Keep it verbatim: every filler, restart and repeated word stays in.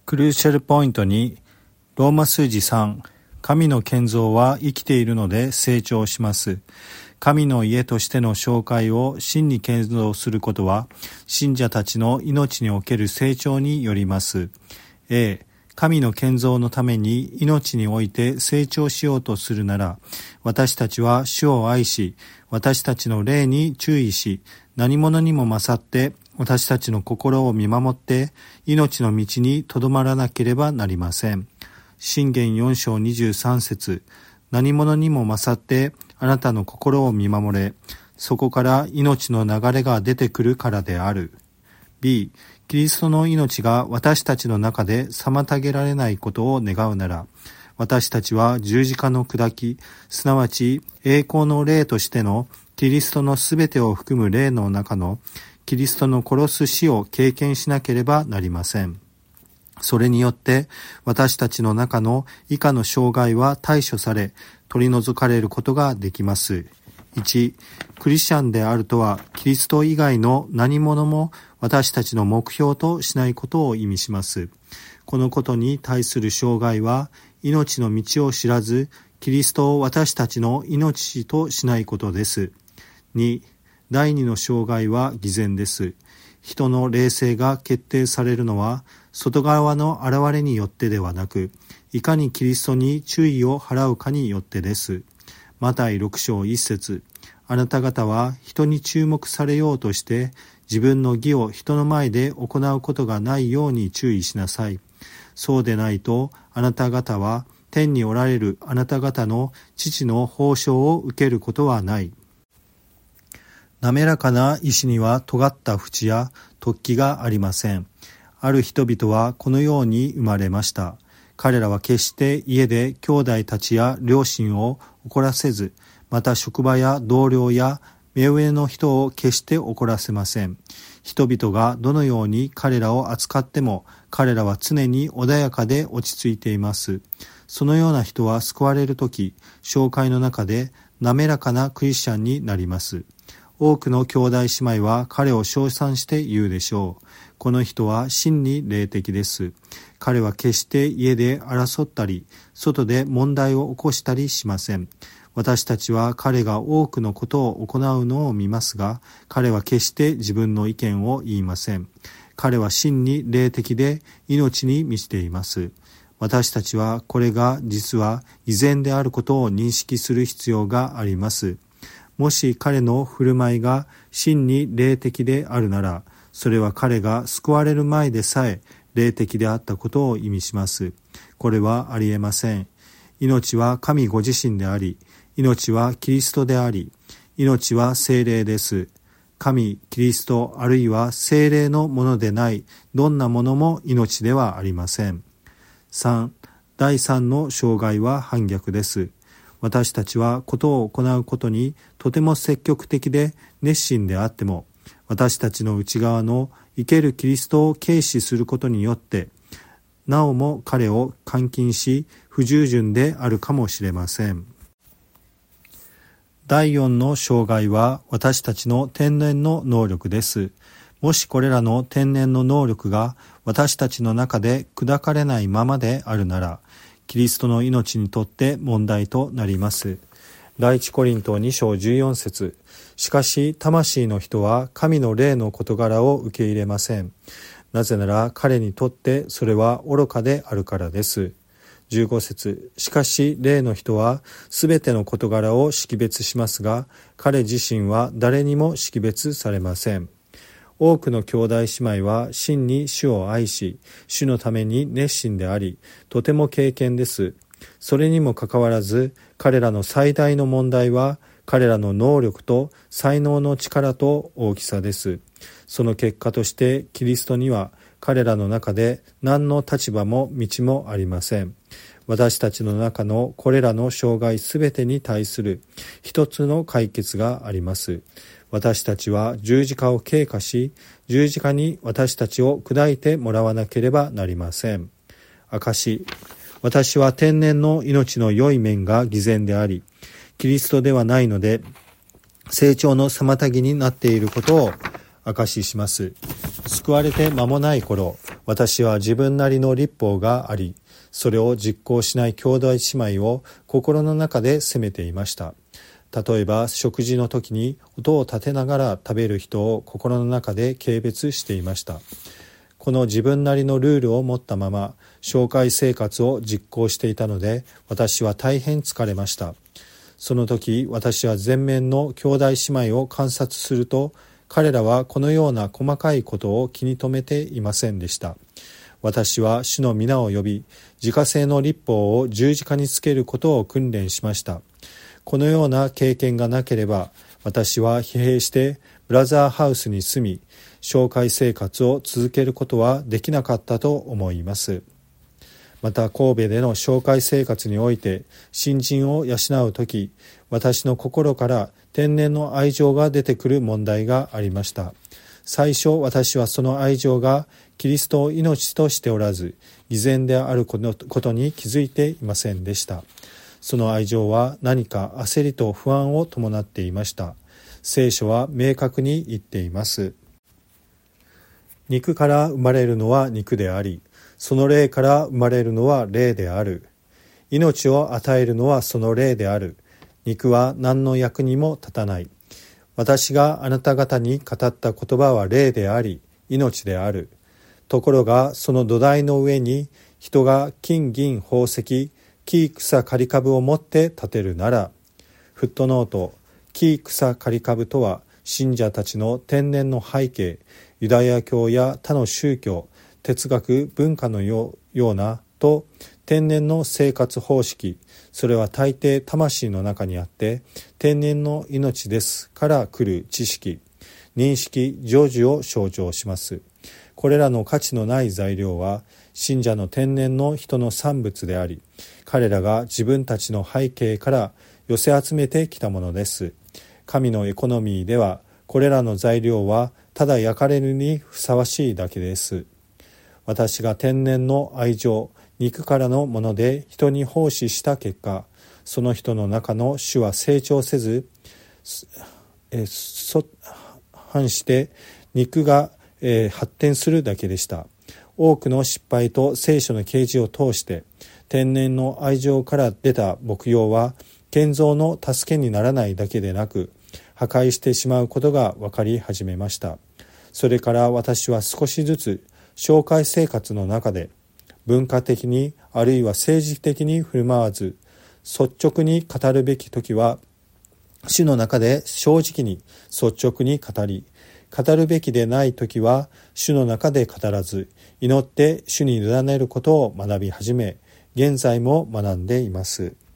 クルーシャルポイントに、ローマ数字さん、神の建造は生きているので成長します。神の家としての紹介を真に建造することは、信者たちの命における成長によります。A、神の建造のために命において成長しようとするなら、私たちは主を愛し、私たちの霊に注意し、何者にも勝って私たちの心を見守って命の道にとどまらなければなりません。箴言よん章にじゅうさん節、何者にも勝ってあなたの心を見守れ、そこから命の流れが出てくるからである。B、キリストの命が私たちの中で妨げられないことを願うなら、私たちは十字架の砕き、すなわち栄光の霊としてのキリストのすべてを含む霊の中のキリストの殺す死を経験しなければなりません。それによって私たちの中の以下の障害は対処され、取り除かれることができます。いち、クリスチャンであるとはキリスト以外の何者も私たちの目標としないことを意味します。このことに対する障害は、命の道を知らず、キリストを私たちの命としないことです。に、第二の障害は偽善です。人の霊性が決定されるのは、外側の現れによってではなく、いかにキリストに注意を払うかによってです。マタイろく章いち節、あなた方は人に注目されようとして、自分の義を人の前で行うことがないように注意しなさい。そうでないと、あなた方は天におられるあなた方の父の報償を受けることはない。滑らかな石には尖った縁や突起がありません。ある人々はこのように生まれました。彼らは決して家で兄弟たちや両親を怒らせず、また職場や同僚や目上の人を決して怒らせません。人々がどのように彼らを扱っても、彼らは常に穏やかで落ち着いています。そのような人は救われるとき、教会の中で滑らかなクリスチャンになります。多くの兄弟姉妹は彼を称賛して言うでしょう。この人は真に霊的です。彼は決して家で争ったり、外で問題を起こしたりしません。私たちは彼が多くのことを行うのを見ますが、彼は決して自分の意見を言いません。彼は真に霊的で命に満ちています。私たちはこれが実は偽善であることを認識する必要があります。もし彼の振る舞いが真に霊的であるなら、それは彼が救われる前でさえ霊的であったことを意味します。これはありえません。命は神ご自身であり、命はキリストであり、命は聖霊です。神、キリスト、あるいは聖霊のものでないどんなものも命ではありません。さん、だいさんの障害は反逆です。私たちはことを行うことにとても積極的で熱心であっても、私たちの内側の生けるキリストを軽視することによって、なおも彼を監禁し、不従順であるかもしれません。だいよんの障害は私たちの天然の能力です。もしこれらの天然の能力が私たちの中で砕かれないままであるなら、キリストの命にとって問題となります。第一コリントに章じゅうよん節、しかし魂の人は神の霊の事柄を受け入れません。なぜなら彼にとってそれは愚かであるからです。じゅうご節、しかし霊の人はすべての事柄を識別しますが、彼自身は誰にも識別されません。多くの兄弟姉妹は真に主を愛し、主のために熱心であり、とても敬虔です。それにもかかわらず、彼らの最大の問題は、彼らの能力と才能の力と大きさです。その結果として、キリストには彼らの中で何の立場も道もありません。私たちの中のこれらの障害すべてに対する一つの解決があります。私たちは十字架を経過し、十字架に私たちを砕いてもらわなければなりません。証、私は天然の命の良い面が偽善であり、キリストではないので、成長の妨げになっていることを証しします。救われて間もない頃、 私は自分なりの律法があり、それを実行しない兄弟姉妹を心の中で責めていました。例えば食事の時に音を立てながら食べる人を心の中で軽蔑していました。この自分なりのルールを持ったまま教会生活を実行していたので、私は大変疲れました。その時私は前面の兄弟姉妹を観察すると、彼らはこのような細かいことを気に留めていませんでした。私は主の皆を呼び、自家製の律法を十字架につけることを訓練しました。このような経験がなければ、私は疲弊してブラザーハウスに住み、教会生活を続けることはできなかったと思います。また神戸での教会生活において新人を養うとき、私の心から天然の愛情が出てくる問題がありました。最初私はその愛情がキリストを命としておらず、偽善であることに気づいていませんでした。その愛情は何か焦りと不安を伴っていました。聖書は明確に言っています。肉から生まれるのは肉であり、その霊から生まれるのは霊である。命を与えるのはその霊である。肉は何の役にも立たない。私があなた方に語った言葉は霊であり、命である。ところがその土台の上に人が金銀宝石、木草刈り株を持って建てるなら、フットノート、木草刈り株とは信者たちの天然の背景、ユダヤ教や他の宗教、哲学、文化のようなと天然の生活方式、それは大抵魂の中にあって天然の命ですから来る知識、認識、成就を象徴します。これらの価値のない材料は信者の天然の人の産物であり、彼らが自分たちの背景から寄せ集めてきたものです。神のエコノミーではこれらの材料はただ焼かれるにふさわしいだけです。私が天然の愛情、肉からのもので人に奉仕した結果、その人の中の種は成長せず、えそ反して肉が、えー、発展するだけでした。多くの失敗と聖書の啓示を通して天然の愛情から出た牧養は建造の助けにならないだけでなく、破壊してしまうことが分かり始めました。それから私は少しずつ教会生活の中で文化的にあるいは政治的に振る舞わず、率直に語るべき時は主の中で正直に率直に語り、語るべきでない時は主の中で語らず、祈って主に委ねることを学び始め、現在も学んでいます。